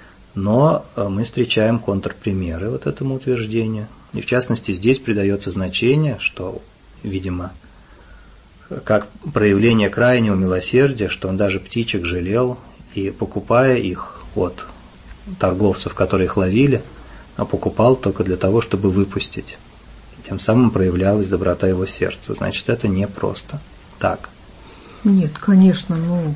Но мы встречаем контрпримеры вот этому утверждению. И в частности, здесь придается значение, что, видимо, как проявление крайнего милосердия, что он даже птичек жалел, и покупая их от торговцев, которые их ловили, а покупал только для того, чтобы выпустить. Тем самым проявлялась доброта его сердца. Значит, это не просто так. Нет, конечно, ну,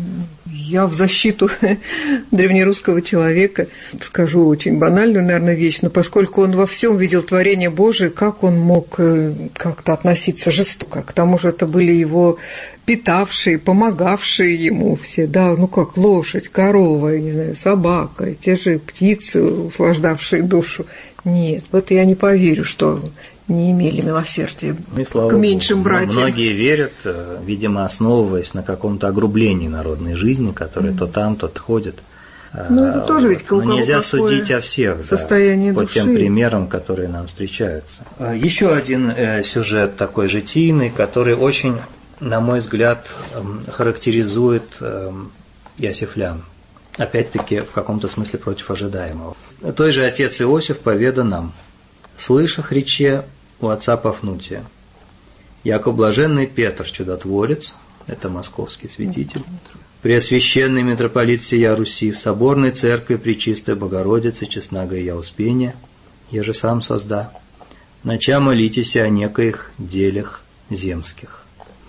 я в защиту древнерусского человека скажу очень банальную, наверное, вещь, но поскольку он во всем видел творение Божие, как он мог как-то относиться жестоко? К тому же это были его питавшие, помогавшие ему все, да, ну как лошадь, корова, я не знаю, собака, те же птицы, услаждавшие душу. Нет, вот я не поверю, что не имели милосердия ну, к меньшим братьям. Многие верят, видимо, основываясь на каком-то огрублении народной жизни, которое mm. то там, то ходит. Ну, это тоже ведь Но нельзя судить о всех, состояние да, по души. тем примерам, которые нам встречаются. Еще один сюжет такой житийный, который очень, на мой взгляд, характеризует иосифлян. Опять-таки, в каком-то смысле против ожидаемого. Той же отец Иосиф поведа нам: «Слышах рече у отца Пафнутия, яко блаженный Петр, чудотворец, это московский святитель, преосвященный митрополит сия Руси, в соборной церкви Пречистой Богородицы, честного я успения, еже сам созда, нача молитесь о некоих делях земских.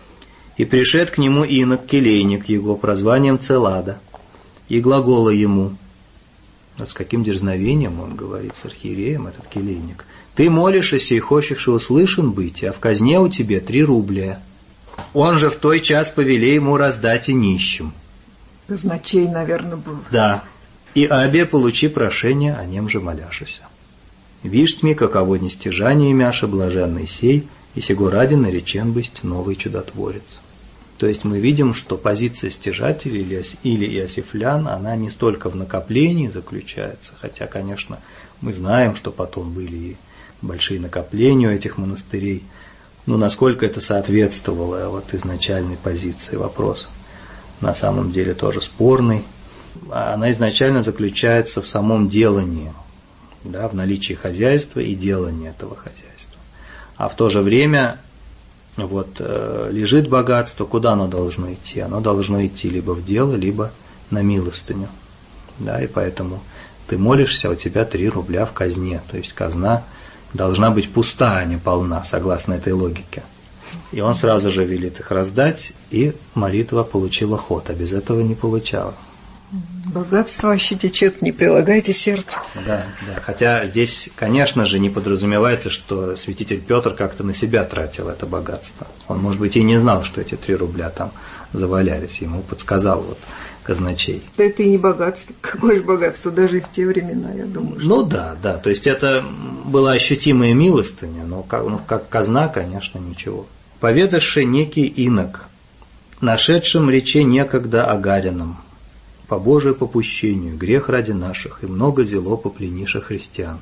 И пришед к нему инок келейник его, прозванием Целада, и глагола ему». Вот с каким дерзновением он говорит с архиереем, этот келейник: «Ты молишься и хочешь услышан быть, а в казне у тебя три рубля. Он же в той час повелей ему раздать и нищим». Значей, наверное, было. Да. «И абе получи прошение, о нем же моляшися. Вишь ми, каково нестяжание мяша, блаженный сей, и сего ради наречен быть новый чудотворец». То есть мы видим, что позиция стяжателей или иосифлян, она не столько в накоплении заключается, хотя, конечно, мы знаем, что потом были и большие накопления у этих монастырей, но насколько это соответствовало вот изначальной позиции, вопрос на самом деле тоже спорный. Она изначально заключается в самом делании, да, в наличии хозяйства и делании этого хозяйства. А в то же время вот э, лежит богатство, куда оно должно идти? Оно должно идти либо в дело, либо на милостыню. Да, и поэтому ты молишься, а у тебя три рубля в казне. То есть казна должна быть пуста, а не полна, согласно этой логике. И он сразу же велит их раздать, и молитва получила ход, а без этого не получала. Богатство вообще течет, не прилагайте сердце. Да, да. Хотя здесь, конечно же, не подразумевается, что святитель Петр как-то на себя тратил это богатство. Он, может быть, и не знал, что эти три рубля там завалялись. Ему подсказал вот казначей. Да это и не богатство. Какое же богатство, даже и в те времена, я думаю. Что... Ну да, да. То есть это была ощутимая милостыня, но как, ну, как казна, конечно, ничего. Поведавший некий инок, нашедшим рече некогда Агарином, по Божию попущению, грех ради наших, и много зело поплениша христиан.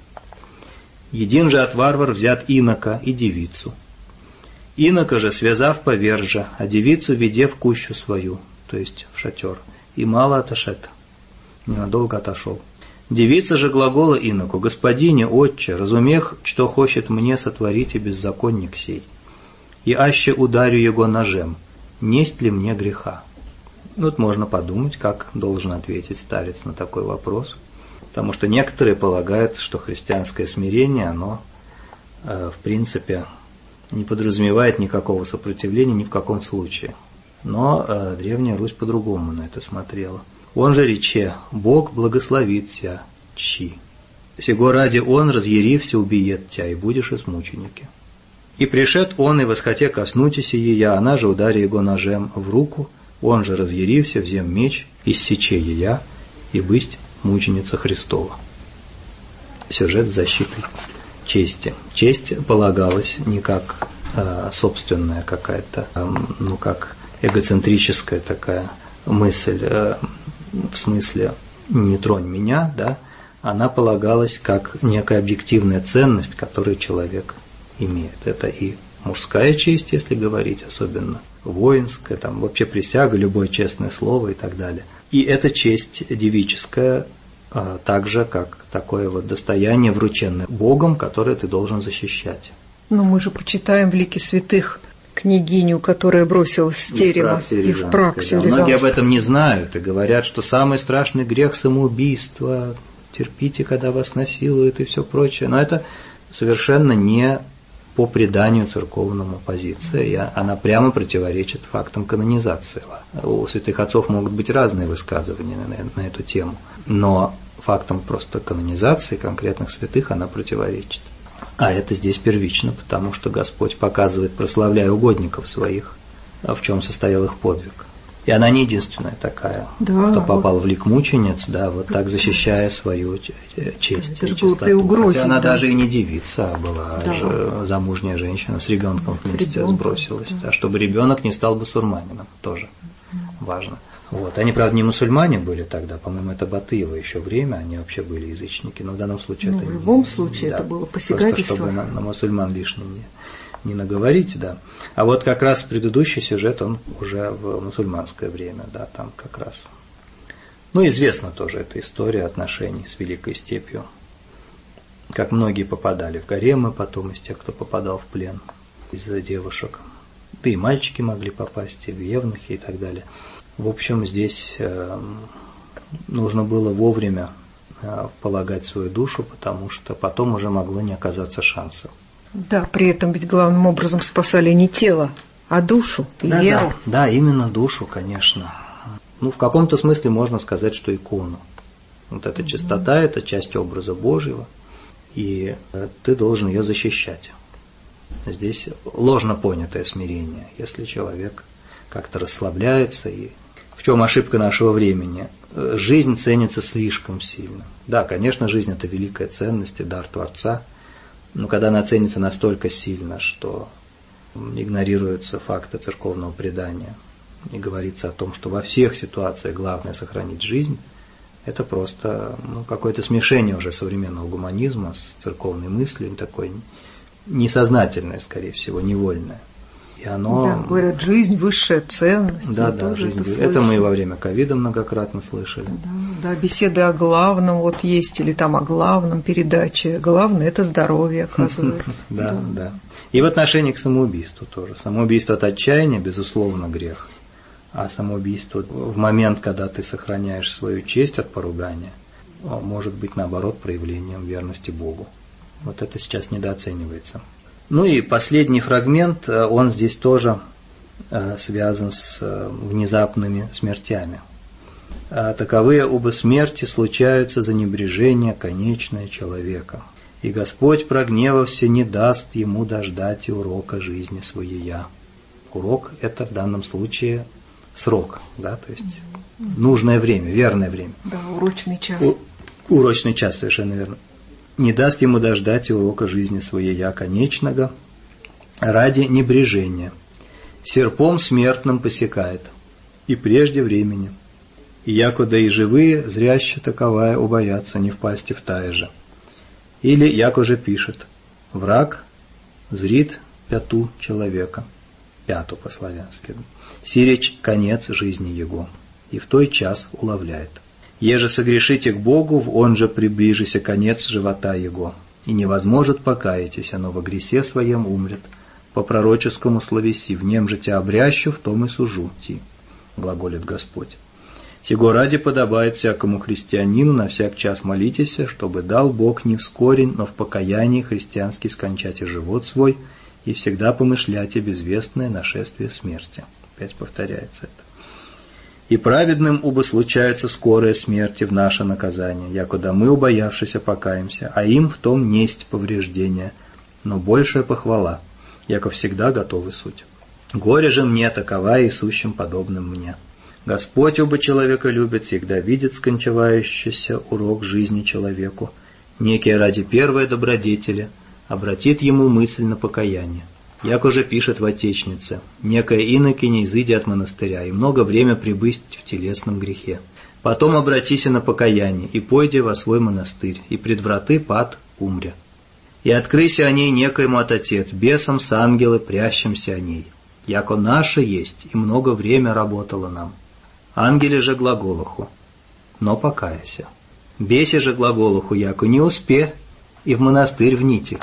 Един же от варвар взят инока и девицу. Инока же, связав, повержа, а девицу веде в кущу свою, то есть в шатер, и мало отошед, ненадолго отошел. Девица же глагола иноку: «Господине, отче, разумех, что хочет мне сотворить и беззаконник сей. и аще ударю его ножем, несть ли мне греха? Вот можно подумать, как должен ответить старец на такой вопрос, потому что некоторые полагают, что христианское смирение, оно э, в принципе не подразумевает никакого сопротивления ни в каком случае. Но э, Древняя Русь по-другому на это смотрела. Он же рече: «Бог благословит тебя, чи. Сего ради он, разъярився, убиет тебя, и будешь измученики. И пришед он, и восхоте коснутися ея, она же удари его ножем в руку, он же разъярився, взем меч, иссече ея, и бысть мученица Христова». Сюжет с защитой чести. Честь полагалась не как э, собственная какая-то, э, ну как эгоцентрическая такая мысль, э, в смысле «не тронь меня», да, она полагалась как некая объективная ценность, которую человек имеет. Это и мужская честь, если говорить, особенно воинская, там вообще присяга, любое честное слово и так далее. И эта честь девическая, а, так же, как такое вот достояние, врученное Богом, которое ты должен защищать. Но мы же почитаем в лике святых княгиню, которая бросилась с терема и в Праксию Рязанскую. Многие об этом не знают и говорят, что самый страшный грех – самоубийство, терпите, когда вас насилуют и все прочее. Но это совершенно не по преданию церковному позиция, и она прямо противоречит фактам канонизации. У святых отцов могут быть разные высказывания на, на эту тему, но фактам просто канонизации конкретных святых она противоречит. А это здесь первично, потому что Господь показывает, прославляя угодников своих, в чем состоял их подвиг. И она не единственная такая, да, кто попал вот в лик мучениц, да, вот так защищая свою честь и чистоту. Хотя она да. даже и не девица, а была да. же замужняя женщина с ребенком вместе сбросилась. Да. А чтобы ребенок не стал басурманином, тоже важно. Вот. Они, правда, не мусульмане были тогда, по-моему, это Батыево еще время, они вообще были язычники, но в данном случае ну, это в не... В любом случае да, это было посягательство. Просто чтобы на, на мусульман лишнее не, не наговорить, да. А вот как раз предыдущий сюжет, он уже в мусульманское время, да, там как раз. Ну, известна тоже эта история отношений с Великой Степью, как многие попадали в гаремы потом из тех, кто попадал в плен из-за девушек. Да и мальчики могли попасть, и в евнухи и так далее. В общем, здесь э, нужно было вовремя э, полагать свою душу, потому что потом уже могло не оказаться шансов. Да, при этом ведь главным образом спасали не тело, а душу и да, веру. Да, да, именно душу, конечно. Ну, в каком-то смысле можно сказать, что икону. Вот эта чистота – это часть образа Божьего, и э, ты должен ее защищать. Здесь ложно понятое смирение, если человек как-то расслабляется. И в чем ошибка нашего времени? Жизнь ценится слишком сильно. Да, конечно, жизнь – это великая ценность и дар Творца, но когда она ценится настолько сильно, что игнорируются факты церковного предания и говорится о том, что во всех ситуациях главное сохранить жизнь, это просто ну, какое-то смешение уже современного гуманизма с церковной мыслью, такое несознательное, скорее всего, невольное. И оно... Да, говорят, жизнь – высшая ценность. Да, да, жизнь. Это, это мы и во время ковида многократно слышали. Да, да, беседы о главном вот есть, или там о главном передаче. Главное – это здоровье, оказывается. Да, да. И в отношении к самоубийству тоже. Самоубийство от отчаяния, безусловно, грех. А самоубийство в момент, когда ты сохраняешь свою честь от поругания, может быть, наоборот, проявлением верности Богу. Вот это сейчас недооценивается. Ну и последний фрагмент, он здесь тоже связан с внезапными смертями. «Таковые оба смерти случаются за небрежение конечное человека, и Господь, прогневався, не даст ему дождать и урока жизни своея». Урок – это в данном случае срок, да, то есть нужное время, верное время. Да, урочный час. У, урочный час, совершенно верно. «Не даст ему дождать и урока жизни своея конечного ради небрежения. Серпом смертным посекает, и прежде времени. И якуда и живые, зряще таковая убоятся не впасть в тае же. Или, як уже пишет, враг зрит пяту человека». Пяту по-славянски. «Сиречь конец жизни его, и в той час уловляет. Еже согрешите к Богу, он же приближися конец живота его, и невозможет покаятися, но во гресе своем умрет, по пророческому словеси, в нем же тебя обрящу, в том и сужу ти, глаголит Господь. Сего ради подобает всякому христианину на всяк час молитесь, чтобы дал Бог не вскоре, но в покаянии христианский скончать и живот свой, и всегда помышляйте безвестное нашествие смерти. Опять повторяется это. И праведным убо случаются скорые смерти в наше наказание, якуда мы, убоявшися, покаемся, а им в том несть повреждения, но большая похвала, яко всегда готовы суть. Горе же мне такова и сущим подобным мне. Господь оба человека любит, всегда видит скончавающийся урок жизни человеку, некие ради первой добродетели, обратит ему мысль на покаяние. Як уже пишет в Отечнице, некая инокиня изыди от монастыря, и много время пребыть в телесном грехе. Потом обратися на покаяние, и пойди во свой монастырь, и пред враты пад умря. И открыся о ней некоему от Отец, бесом с ангелы прящимся о ней. Яко наше есть, и много время работало нам. Ангеле же глаголоху, но покаяся. Бесе же глаголоху, яко не успе, и в монастырь вните.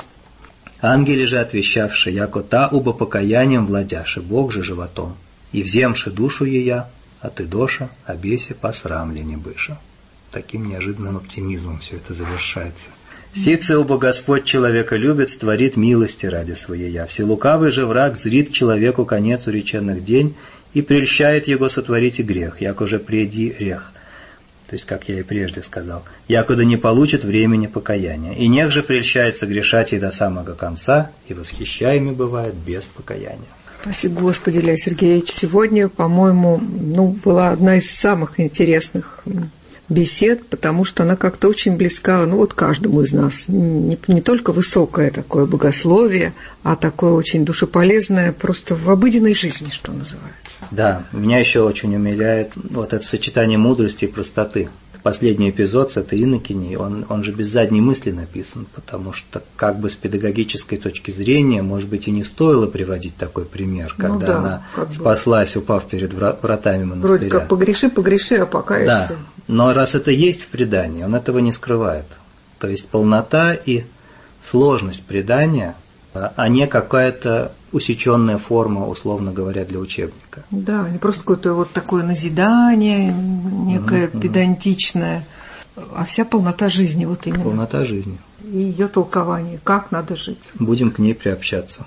Ангеле же отвещавши, яко та убо покаянием владяши, Бог же животом, и вземши душу ея, а ты доша, а бесе посрамли не быша. Таким неожиданным оптимизмом все это завершается. Сице убо Господь человека любит, створит милости ради своея. Вселукавый же враг зрит человеку конец уреченных день и прельщает его сотворить и грех, як уже преди рех. То есть, как я и прежде сказал, якуда не получит времени покаяния. И нех же прельщается грешать и до самого конца, и восхищаемый бывает без покаяния. Спасибо, Господи, Илья Сергеевич. Сегодня, по-моему, ну, была одна из самых интересных бесед, потому что она как-то очень близка, ну, вот каждому из нас. Не, не только высокое такое богословие, а такое очень душеполезное просто в обыденной жизни, что называется. Да, меня еще очень умиляет вот это сочетание мудрости и простоты. Последний эпизод с этой инокиней, он, он же без задней мысли написан, потому что как бы с педагогической точки зрения, может быть, и не стоило приводить такой пример, когда ну да, она спаслась, бы. упав перед вратами монастыря. Вроде как погреши, погреши, а покаешься. Да, но раз это есть в предании, он этого не скрывает. То есть полнота и сложность предания, а не какая-то усеченная форма, условно говоря, для учебника. Да, не просто какое-то вот такое назидание, некое mm-hmm. педантичное, а вся полнота жизни вот именно. Полнота жизни. И ее толкование, как надо жить. Будем к ней приобщаться.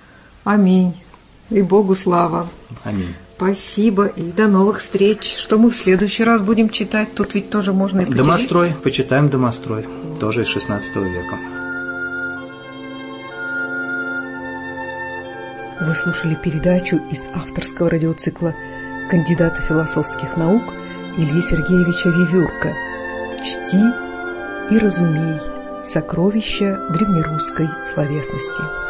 Аминь. И Богу слава. Аминь. Спасибо и до новых встреч. Что мы в следующий раз будем читать? Тут ведь тоже можно и поделить. Домострой. Почитаем Домострой. Тоже из шестнадцатого века. Вы слушали передачу из авторского радиоцикла кандидата философских наук Ильи Сергеевича Вевюрка «Чти и разумей. Сокровища древнерусской словесности».